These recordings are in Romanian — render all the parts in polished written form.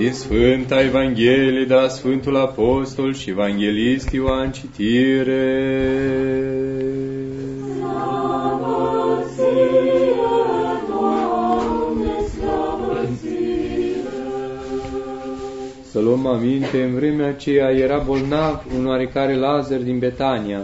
Din Sfânta Evanghelie de la Sfântul Apostol și Evanghelist Ioan citire. Slavă ție, Doamne, slavă ție. Să luăm aminte, în vremea aceea era bolnav un oarecare Lazar din Betania,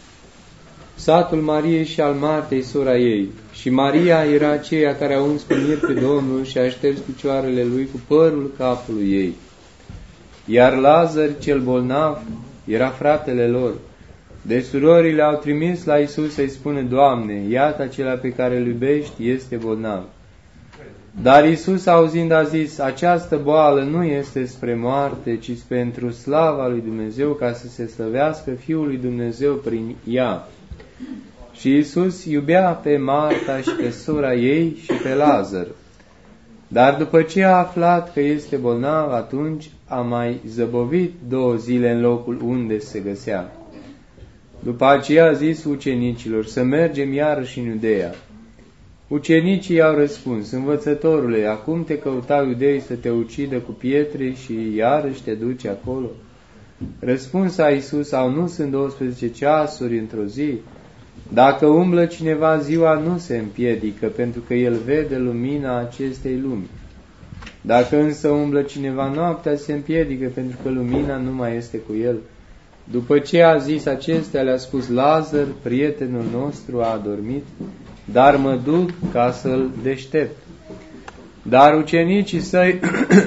satul Mariei și al Martei, sora ei. Și Maria era aceea care a uns cu mir pe Domnul și a șters picioarele lui cu părul capului ei. Iar Lazar, cel bolnav, era fratele lor. Deci surorile au trimis la Iisus să-i spună: Doamne, iată acela pe care îl iubești este bolnav. Dar Iisus, auzind, a zis: această boală nu este spre moarte, ci pentru slava lui Dumnezeu, ca să se slăvească Fiul lui Dumnezeu prin ea. Și Iisus iubea pe Marta și pe sora ei și pe Lazar. Dar după ce a aflat că este bolnav, atunci a mai zăbovit 2 zile în locul unde se găsea. După aceea a zis ucenicilor: să mergem iarăși în Iudeea. Ucenicii i-au răspuns: Învățătorule, acum te căutau iudeii să te ucidă cu pietre și iarăși te duci acolo? Răspuns a Iisus: sau nu sunt 12 ceasuri într-o zi? Dacă umblă cineva ziua, nu se împiedică, pentru că el vede lumina acestei lumi. Dacă însă umblă cineva noaptea, se împiedică, pentru că lumina nu mai este cu el. După ce a zis acestea, le-a spus: Lazar, prietenul nostru, a adormit, dar mă duc ca să-l deștept. Dar ucenicii săi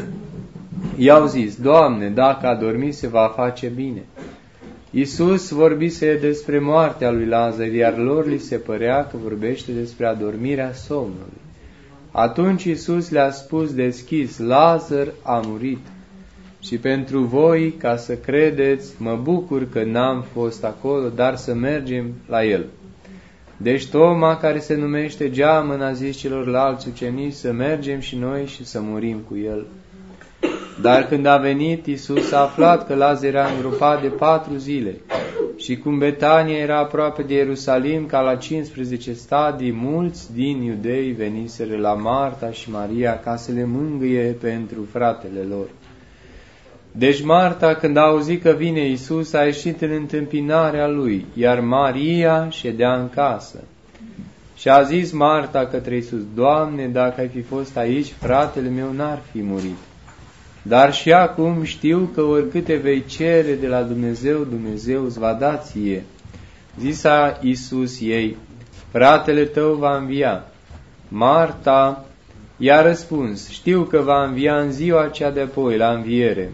i-au zis: Doamne, dacă a dormit, se va face bine. Iisus vorbise despre moartea lui Lazar, iar lor li se părea că vorbește despre adormirea somnului. Atunci Iisus le-a spus deschis: Lazar a murit. Și pentru voi, ca să credeți, mă bucur că n-am fost acolo, dar să mergem la el. Deci Toma, care se numește Geamăn, a zis celorlalți ucenici: să mergem și noi și să murim cu el. Dar când a venit, Iisus a aflat că Lazar era îngropat de 4 zile. Și cum Betania era aproape de Ierusalim, ca la 15 stadii, mulți din iudei veniseră la Marta și Maria ca să le mângâie pentru fratele lor. Deci Marta, când a auzit că vine Iisus, a ieșit în întâmpinarea lui, iar Maria ședea în casă. Și a zis Marta către Iisus: Doamne, dacă ai fi fost aici, fratele meu n-ar fi murit. Dar și acum știu că oricâte vei cere de la Dumnezeu, Dumnezeu îți va da ție. Zisa Iisus ei: fratele tău va învia. Marta i-a răspuns: știu că va învia în ziua cea de-apoi, la înviere.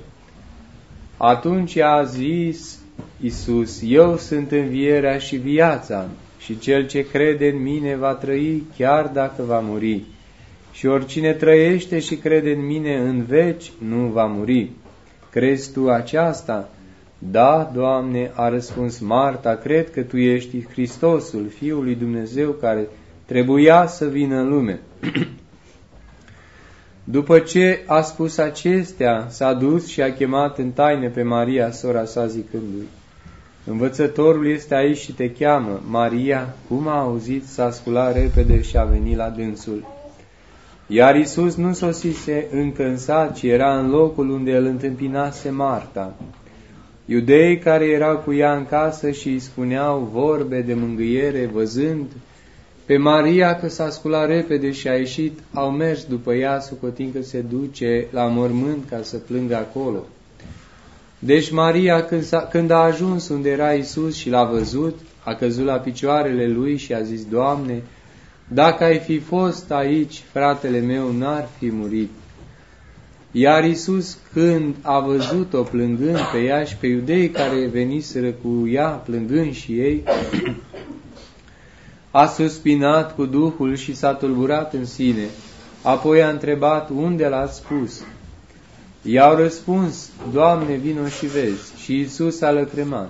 Atunci a zis Iisus: eu sunt învierea și viața, și cel ce crede în mine va trăi chiar dacă va muri. Și oricine trăiește și crede în mine în veci nu va muri. Crezi tu aceasta? Da, Doamne, a răspuns Marta, cred că tu ești Hristosul, Fiul lui Dumnezeu, care trebuia să vină în lume. După ce a spus acestea, s-a dus și a chemat în taină pe Maria, sora sa, zicându-i: Învățătorul este aici și te cheamă. Maria, cum a auzit, s-a sculat repede și a venit la dânsul. Iar Iisus nu sosise încă în sat, ci era în locul unde îl întâmpinase Marta. Iudeii care erau cu ea în casă și îi spuneau vorbe de mângâiere, văzând pe Maria că s-a sculat repede și a ieșit, au mers după ea, socotind că se duce la mormânt ca să plângă acolo. Deci Maria, când a ajuns unde era Iisus și l-a văzut, a căzut la picioarele lui și a zis: Doamne, dacă ai fi fost aici, fratele meu n-ar fi murit. Iar Iisus, când a văzut-o plângând pe ea și pe iudeii care veniseră cu ea, plângând și ei, a suspinat cu Duhul și s-a tulburat în sine. Apoi a întrebat: unde l-ați pus? I-au răspuns: Doamne, vino și vezi. Și Iisus a lăcrimat.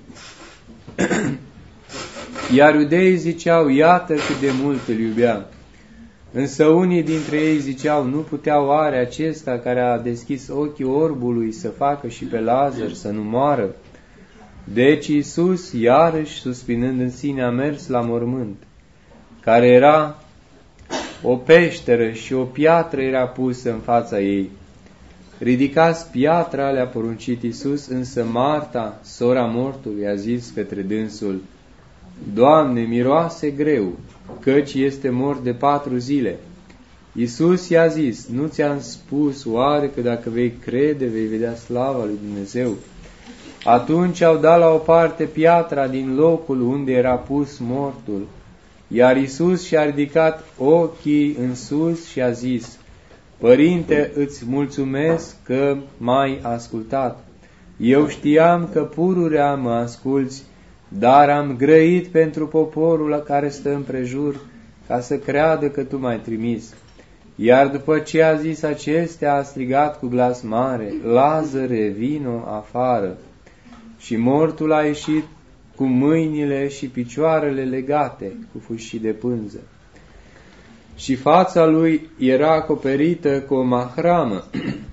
Iar iudeii ziceau: iată cât de mult îl iubea. Însă unii dintre ei ziceau: nu putea oare acesta care a deschis ochii orbului să facă și pe Lazar să nu moară? Deci Iisus, iarăși suspinând în sine, a mers la mormânt, care era o peșteră și o piatră era pusă în fața ei. Ridicați piatra, le-a poruncit Iisus, însă Marta, sora mortului, a zis către dânsul: Doamne, miroase greu, căci este mort de 4 zile. Iisus i-a zis: nu ți-am spus oare că dacă vei crede, vei vedea slava lui Dumnezeu? Atunci au dat la o parte piatra din locul unde era pus mortul, iar Iisus și-a ridicat ochii în sus și a zis: Părinte, îți mulțumesc că m-ai ascultat. Eu știam că pururea mă asculți, dar am grăit pentru poporul care stă împrejur, ca să creadă că tu m-ai trimis. Iar după ce a zis acestea, a strigat cu glas mare: Lazare, vino afară! Și mortul a ieșit cu mâinile și picioarele legate cu fâșii de pânză. Și fața lui era acoperită cu o mahramă.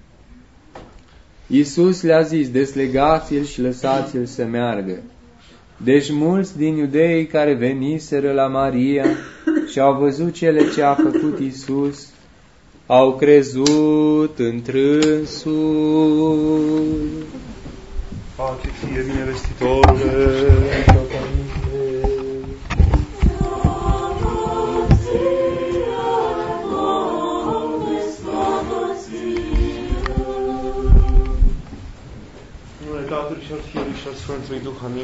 Iisus le-a zis: deslegați-l și lăsați-l să meargă. Deci mulți din iudeii care veniseră la Maria și au văzut cele ce a făcut Iisus, au crezut întrânsul. Pace ție, binevestitorule! Numele Tatălui și al Fiului și al Sfântului Duh, amin.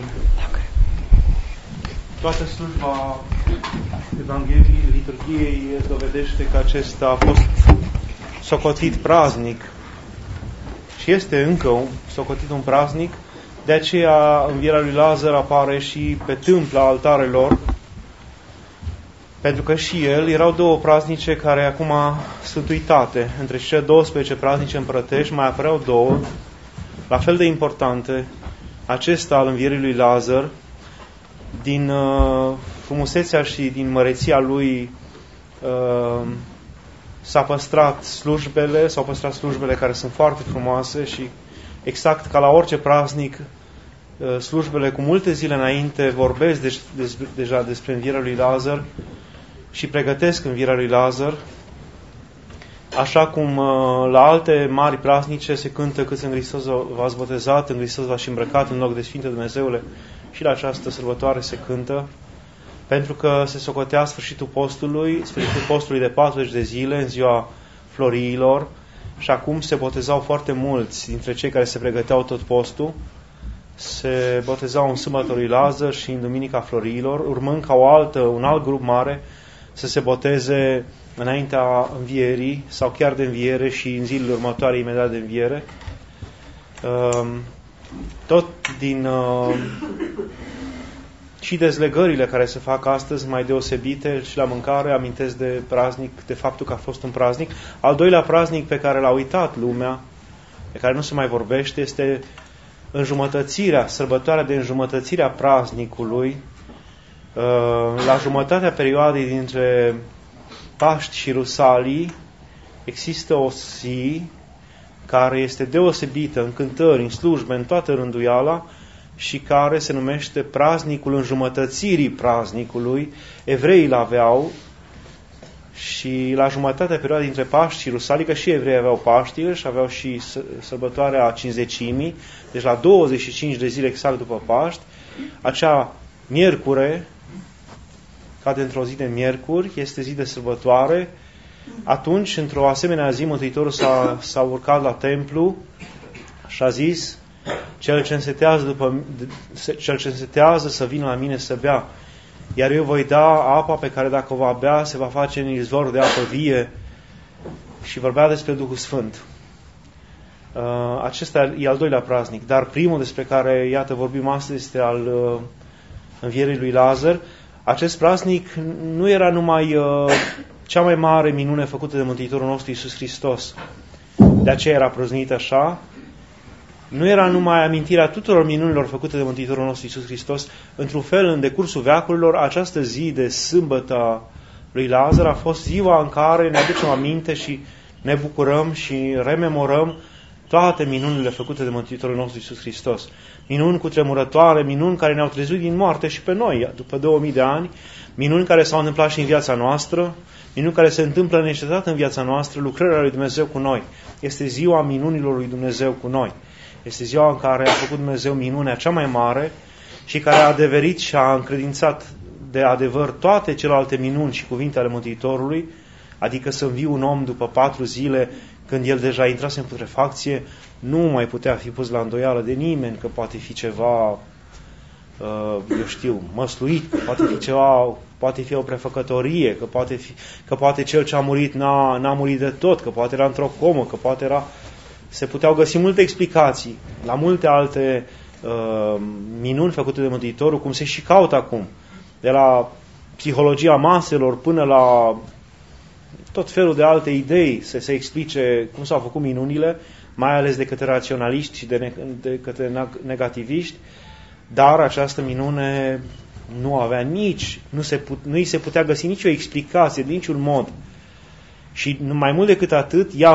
Toată slujba Evangheliei, liturghiei dovedește că acesta a fost socotit praznic și este încă socotit un praznic. De aceea învierea lui Lazar apare și pe tâmpla altarelor, pentru că și el erau 2 praznice care acum sunt uitate. Între cele 12 praznice împărătești mai apăreau 2, la fel de importante. Acesta al învierii lui Lazar, din frumusețea și din măreția lui, s-au păstrat slujbele care sunt foarte frumoase și exact ca la orice praznic, slujbele cu multe zile înainte vorbesc deja despre învierea lui Lazar și pregătesc învierea lui Lazar, așa cum la alte mari praznice se cântă cât în Hristos v-ați botezat, în Hristos v-ați îmbrăcat în loc de Sfinte Dumnezeule, și la această sărbătoare se cântă, pentru că se socotea sfârșitul postului de 40 de zile, în ziua Floriilor, și acum se botezau foarte mulți dintre cei care se pregăteau tot postul, se botezau în sâmbătă lui Lazar și în duminica Floriilor, urmând ca un alt grup mare să se boteze înaintea învierii sau chiar de înviere și în zilele următoare imediat de înviere. Tot din și dezlegările care se fac astăzi mai deosebite și la mâncare amintesc de praznic, de faptul că a fost un praznic. Al doilea praznic pe care l-a uitat lumea, de care nu se mai vorbește, este sărbătoarea de înjumătățire a praznicului. La jumătatea perioadei dintre Paști și Rusalii există o zi care este deosebită în cântări, în slujbe, în toată rânduiala, și care se numește praznicul înjumătățirii praznicului. Evreii l-aveau și la jumătatea perioadei dintre Paști și Rusalii, că și evreii aveau Paștile și aveau și sărbătoarea Cinzecimii, deci la 25 de zile exact după Paști, acea miercure, cade într-o zi de miercuri, este zi de sărbătoare. Atunci, într-o asemenea zi, Mântuitorul s-a urcat la templu și a zis: cel ce însetează să vină la mine să bea, iar eu voi da apa pe care dacă o va bea se va face în izvor de apă vie. Și vorbea despre Duhul Sfânt. Acesta e al doilea praznic, dar primul despre care, iată, vorbim astăzi este al învierii lui Lazar. Acest praznic nu era numai cea mai mare minune făcută de Mântuitorul nostru Iisus Hristos, de aceea era prăznuit așa. Nu era numai amintirea tuturor minunilor făcute de Mântuitorul nostru Iisus Hristos. Într-un fel, în decursul veacurilor, această zi de sâmbătă lui Lazar a fost ziua în care ne aducem aminte și ne bucurăm și rememorăm toate minunile făcute de Mântuitorul nostru Iisus Hristos. Minuni cutremurătoare, minuni care ne-au trezit din moarte și pe noi, după 2000 de ani, minuni care s-au întâmplat și în viața noastră, minuni care se întâmplă neîncetat în viața noastră, lucrarea lui Dumnezeu cu noi. Este ziua minunilor lui Dumnezeu cu noi. Este ziua în care a făcut Dumnezeu minunea cea mai mare și care a adeverit și a încredințat de adevăr toate celelalte minuni și cuvinte ale Mântuitorului, adică să învii un om după 4 zile, când el deja intrase în putrefacție, nu mai putea fi pus la îndoială de nimeni că poate fi ceva, măsluit, că poate fi ceva, poate fi o prefăcătorie, că poate cel ce a murit n-a murit de tot, că poate era într-o comă, că poate era... Se puteau găsi multe explicații la multe alte minuni făcute de Mântuitorul, cum se și caută acum, de la psihologia maselor până la tot felul de alte idei să se explice cum s-au făcut minunile, mai ales de către raționaliști și de către negativiști, dar această minune nu avea nu îi se putea găsi nicio explicație, de niciun mod. Și mai mult decât atât, ea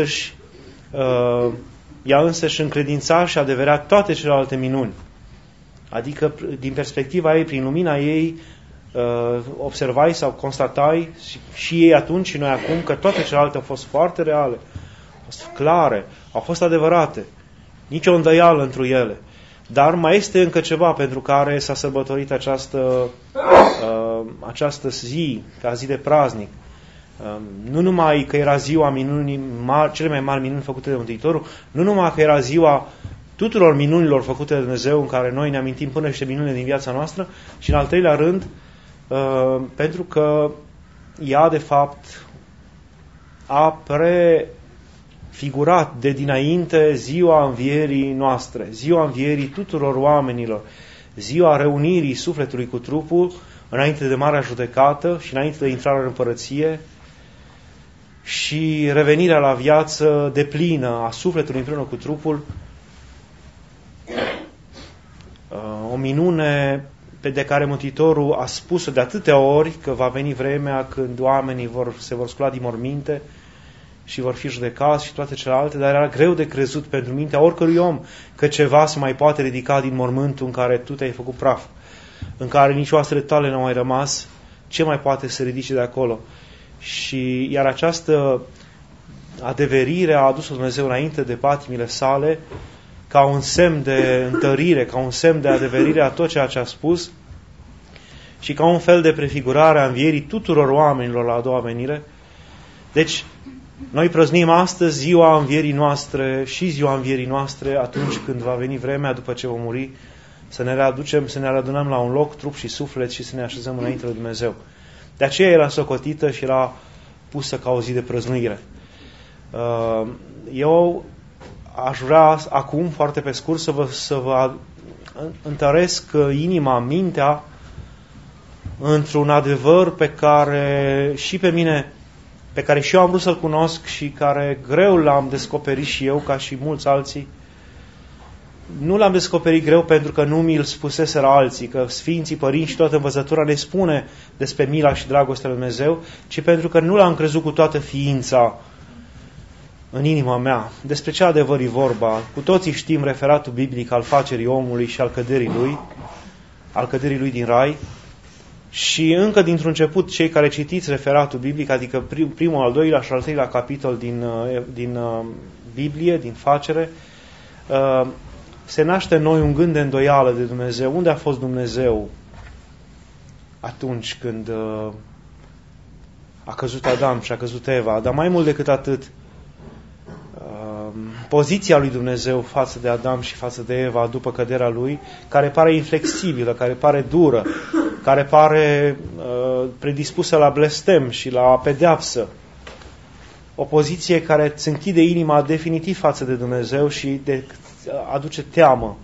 însăși încredința și adeverea toate celelalte minuni. Adică, din perspectiva ei, prin lumina ei, observai sau constatai și ei atunci și noi acum că toate celelalte au fost foarte reale, au fost clare, au fost adevărate, nicio îndoială întru ele. Dar mai este încă ceva pentru care s-a sărbătorit această zi, ca zi de praznic. Nu numai că era ziua minunii cele mai mari minuni făcute de Mântuitorul, nu numai că era ziua tuturor minunilor făcute de Dumnezeu, în care noi ne amintim până niște minune din viața noastră, și în al treilea rând, pentru că ea, de fapt, a prefigurat de dinainte ziua învierii noastre, ziua învierii tuturor oamenilor, ziua reunirii sufletului cu trupul, înainte de marea judecată și înainte de intrarea în împărăție, și revenirea la viață deplină a sufletului împreună cu trupul, o minune de care Mântuitorul a spus-o de atâtea ori că va veni vremea când oamenii se vor scula din morminte și vor fi judecați și toate celelalte, dar era greu de crezut pentru mintea oricărui om că ceva se mai poate ridica din mormântul în care tu te-ai făcut praf, în care nici oasele tale n-au mai rămas, ce mai poate să ridice de acolo? Și iar această adeverire a adus-o Dumnezeu înainte de patimile sale ca un semn de întărire, ca un semn de adeverire a tot ceea ce a spus și ca un fel de prefigurare a învierii tuturor oamenilor la a doua venire. Deci, noi prăznim astăzi ziua învierii noastre și ziua învierii noastre atunci când va veni vremea, după ce vom muri, să ne readucem, să ne readunăm la un loc, trup și suflet, și să ne așezăm înainte lui Dumnezeu. De aceea era socotită și era pusă ca o zi de prăznuire. Eu aș vrea acum, foarte pe scurt, să vă întăresc inima, mintea, într-un adevăr pe care și pe mine, pe care și eu am vrut să-l cunosc și care greu l-am descoperit și eu, ca și mulți alții. Nu l-am descoperit greu pentru că nu mi-l spuseseră alții, că Sfinții Părinți și toată învățătura ne spune despre mila și dragostea lui Dumnezeu, ci pentru că nu l-am crezut cu toată ființa în inima mea. Despre ce adevăr e vorba? Cu toții știm referatul biblic al facerii omului și al căderii lui din rai. Și încă dintr-un început, cei care citiți referatul biblic, adică primul, al doilea și al treilea capitol din Biblie, din facere, se naște în noi un gând de îndoială de Dumnezeu. Unde a fost Dumnezeu atunci când a căzut Adam și a căzut Eva? Dar mai mult decât atât, poziția lui Dumnezeu față de Adam și față de Eva după căderea lui, care pare inflexibilă, care pare dură, care pare predispusă la blestem și la pedeapsă. O poziție care îți închide inima definitiv față de Dumnezeu și aduce teamă.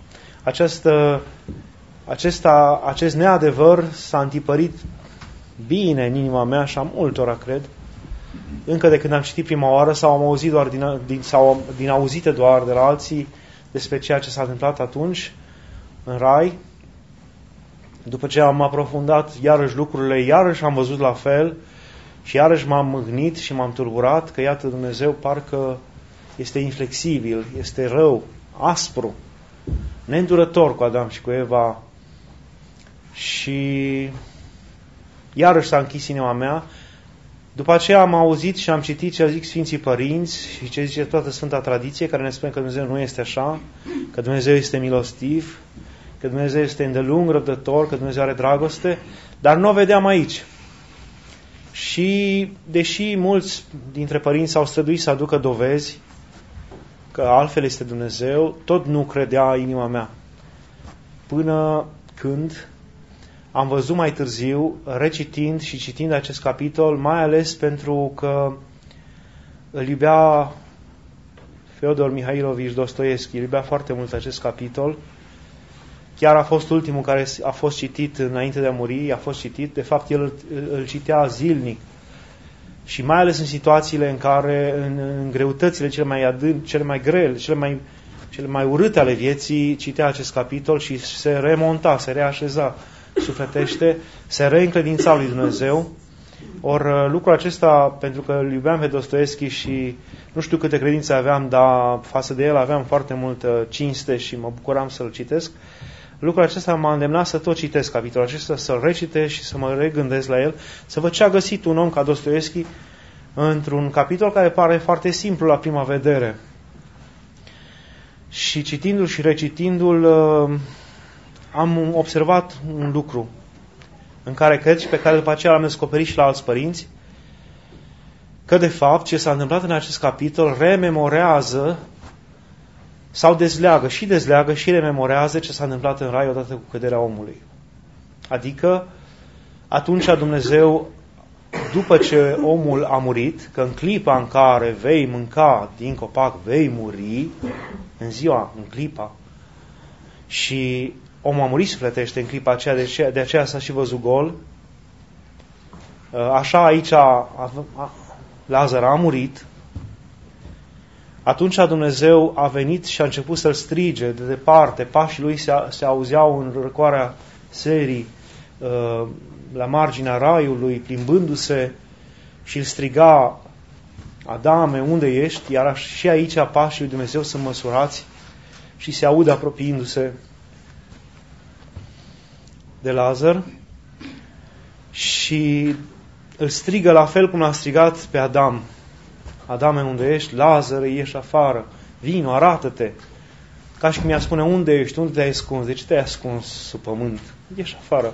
Acest neadevăr s-a întipărit bine în inima mea și a multora, cred, încă de când am citit prima oară sau am auzit doar din auzite doar de la alții despre ceea ce s-a întâmplat atunci în rai. După ce am aprofundat iarăși lucrurile, iarăși am văzut la fel și iarăși m-am mâhnit și m-am tulburat că iată Dumnezeu parcă este inflexibil, este rău, aspru, neîndurător cu Adam și cu Eva. Și iarăși s-a închis inima mea. După aceea am auzit și am citit ce zic Sfinții Părinți și ce zice toată Sfânta Tradiție, care ne spune că Dumnezeu nu este așa, că Dumnezeu este milostiv, că Dumnezeu este îndelung răbdător, că Dumnezeu are dragoste, dar nu o vedeam aici. Și deși mulți dintre părinți s-au străduit să aducă dovezi că altfel este Dumnezeu, tot nu credea inima mea. Până când am văzut mai târziu, recitind și citind acest capitol, mai ales pentru că îl iubea Feodor Mihailovici Dostoevski, îl iubea foarte mult acest capitol. Chiar a fost ultimul care a fost citit înainte de a muri, a fost citit, de fapt el îl citea zilnic. Și mai ales în situațiile în care, în greutățile cele mai adânci, cele mai grele, cele mai urâte ale vieții, citea acest capitol și se remonta, se reașeza sufletește, se reîncredința lui Dumnezeu. Ori lucrul acesta, pentru că îl iubeam pe Dostoevski și nu știu câte credințe aveam, dar față de el aveam foarte multă cinste și mă bucuram să-l citesc, lucrul acesta m-a îndemnat să tot citesc capitolul acesta, să-l recitesc și să mă regândesc la el, să văd ce a găsit un om ca Dostoevski într-un capitol care pare foarte simplu la prima vedere. Și citindu-l și recitindu-l, am observat un lucru în care cred și pe care după aceea l-am descoperit și la alți părinți, că de fapt ce s-a întâmplat în acest capitol rememorează sau dezleagă și rememorează ce s-a întâmplat în rai odată cu căderea omului. Adică atunci Dumnezeu, după ce omul a murit, că în clipa în care vei mânca din copac, vei muri, în clipa, și omul a murit sufletește în clipa aceea, de aceea s-a și văzut gol. Așa aici Lazar a murit. Atunci Dumnezeu a venit și a început să-l strige de departe. Pașii lui se auzeau în răcoarea serii la marginea raiului, plimbându-se, și îl striga: Adame, unde ești? Iar și aici pașii lui Dumnezeu sunt măsurați și se aude apropiindu-se de Lazar și îl strigă la fel cum l-a strigat pe Adam. Adame, unde ești? Lazar, ieși afară. Vino, arată-te. Ca și cum i-a spune: unde ești? Unde te-ai ascuns? De ce te-ai ascuns sub pământ? Ieși afară.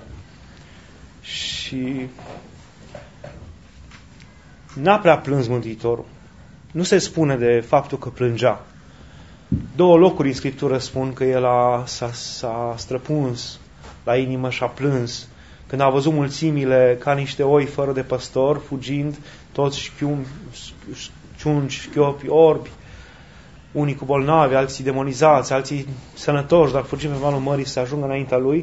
Și n-a prea plâns Mântuitorul. Nu se spune de faptul că plângea. 2 locuri în Scriptură spun că el s-a străpuns la inimă și a plâns când a văzut mulțimile ca niște oi fără de păstor, fugind, toți ciungi, șchiopi, orbi, unii cu bolnavi, alții demonizați, alții sănătoși, dar fugind pe malul mării să ajungă înaintea lui.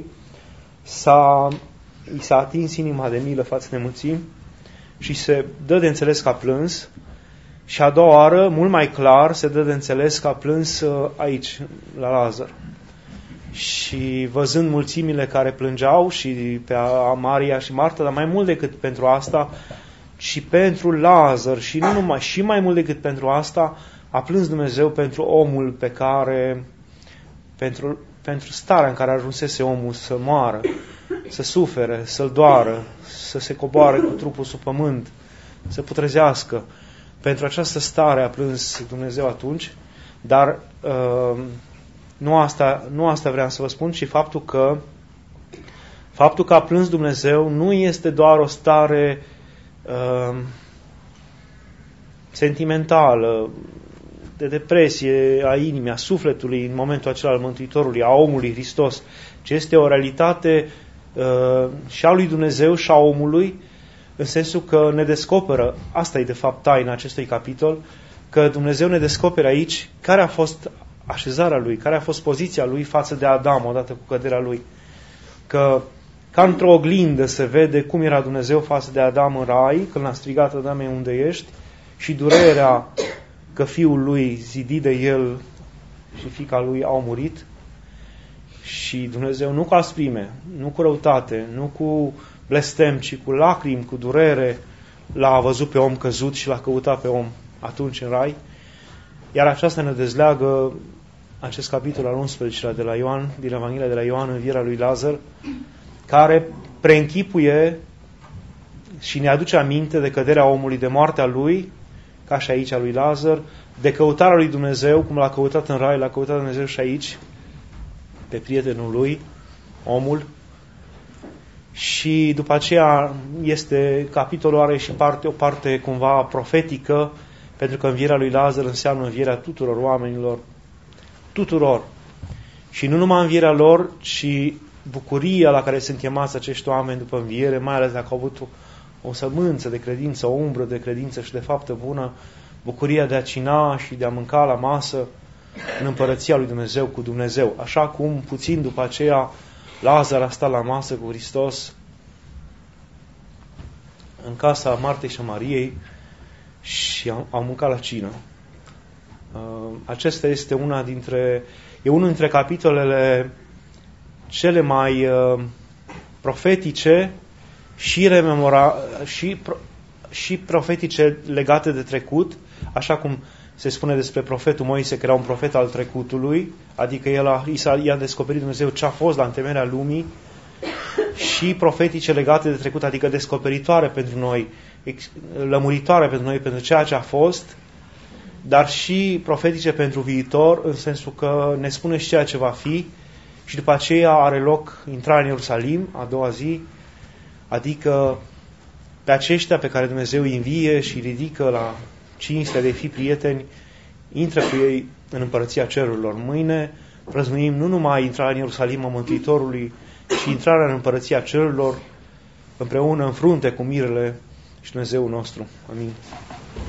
I s-a atins inima de milă față de mulțimi și se dă de înțeles că a plâns. Și a doua oară, mult mai clar, se dă de înțeles că a plâns aici, la Lazar. Și văzând mulțimile care plângeau și pe Maria și Marta, dar mai mult decât pentru asta, și pentru Lazar, și nu numai, și mai mult decât pentru asta, a plâns Dumnezeu pentru omul pe care, pentru starea în care ajunsese omul să moară, să sufere, să-l doară, să se coboare cu trupul sub pământ, să putrezească. Pentru această stare a plâns Dumnezeu atunci, dar nu asta vreau să vă spun, ci faptul că a plâns Dumnezeu nu este doar o stare sentimentală, de depresie a inimii, a sufletului în momentul acela al Mântuitorului, a omului Hristos, ci este o realitate și a lui Dumnezeu și a omului, în sensul că ne descoperă, asta e de fapt taina acestui capitol, că Dumnezeu ne descoperă aici care a fost așezarea lui, care a fost poziția lui față de Adam odată cu căderea lui. Că ca într-o oglindă se vede cum era Dumnezeu față de Adam în rai, când l-a strigat: Adame, unde ești? Și durerea că fiul lui, zidit de el, și fiica lui au murit. Și Dumnezeu nu cu asprime, nu cu răutate, nu cu blestem, ci cu lacrimi, cu durere, l-a văzut pe om căzut și l-a căutat pe om atunci în rai. Iar aceasta ne dezleagă acest capitol al 11 de la Ioan, din Evanghelia de la Ioan, învierea lui Lazar, care preînchipuie și ne aduce aminte de căderea omului, de moartea lui, ca și aici a lui Lazar, de căutarea lui Dumnezeu, cum l-a căutat în rai, l-a căutat Dumnezeu și aici, pe prietenul lui, omul. Și după aceea capitolul are și o parte cumva profetică, pentru că învierea lui Lazar înseamnă învierea tuturor oamenilor, tuturor. Și nu numai învierea lor, ci bucuria la care sunt chemați acești oameni după înviere, mai ales dacă au avut o sămânță de credință, o umbră de credință și de faptă bună, bucuria de a cina și de a mânca la masă în împărăția lui Dumnezeu cu Dumnezeu. Așa cum puțin după aceea Lazar a stat la masă cu Hristos în casa Martei și a Mariei și au mâncat la cină. Acesta este unul dintre capitolele cele mai profetice și profetice legate de trecut, așa cum se spune despre profetul Moise că era un profet al trecutului, adică i-a descoperit Dumnezeu ce a fost la întemeierea lumii, și profetice legate de trecut, adică descoperitoare pentru noi, lămuritoare pentru noi, pentru ceea ce a fost, dar și profetice pentru viitor, în sensul că ne spune și ceea ce va fi, și după aceea are loc intrarea în Ierusalim, a doua zi, adică pe aceștia pe care Dumnezeu îi învie și ridică la cinstea de fi prieteni, intră cu ei în împărăția cerurilor. Mâine prăznuim nu numai intrarea în Ierusalim a Mântuitorului, ci intrarea în împărăția cerurilor împreună în frunte cu mirele și Dumnezeul nostru. Amin.